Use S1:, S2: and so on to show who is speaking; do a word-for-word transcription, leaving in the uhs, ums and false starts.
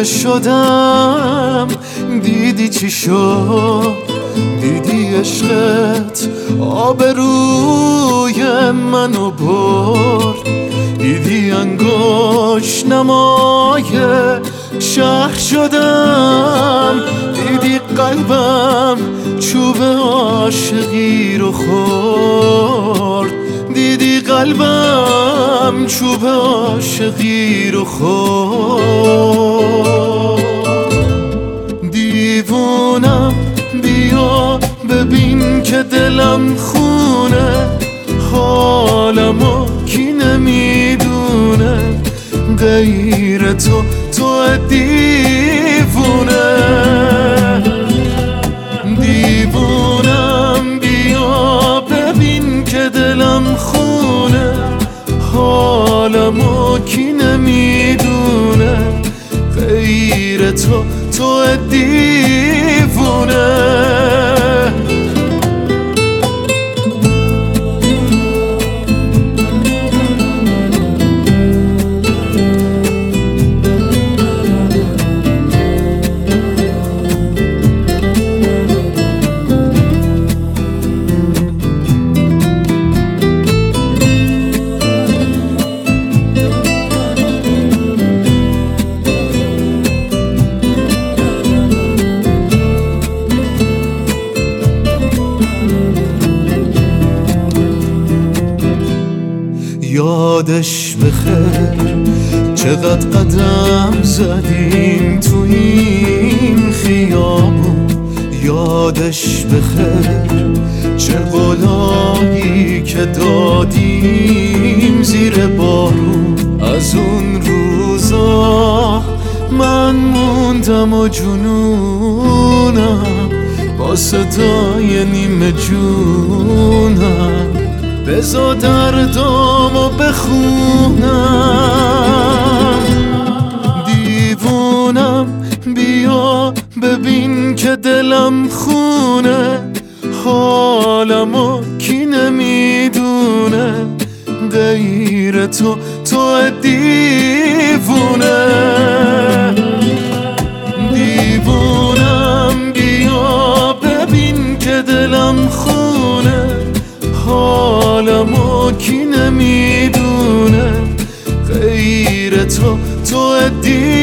S1: دیوونه شدم. دیدی چی شد؟ دیدی عشقت آبروی منو برد. دیدی انگشت نمای شهر شدم. دیدی قلبم چوب عاشقی رو خورد. دیدی قلبم چوب عاشقی رو خورد. دیوونم بیا ببین که دلم خونه، حالمو کی نمیدونه غیر تو، تو دیوونه. دیوونم بیا ببین که دلم خونه، حالمو کی نمیدونه غیر تو، تو دیوونه. یادش بخیر چقدر قدم زدیم تو این خیابون. یادش بخیر چه قولایی که دادیم زیر بارون. از اون روزا من موندم و جنونم با صدای نیمه جونم. بزا دردامو بخونم. دیوونم بیا ببین که دلم خونه، حالمو کی نمیدونه غیر تو، تو دیوونه. دیوونم بیا ببین که دلم خونه، حالمو کی نمیدونه غیر تو، تو دیوونه.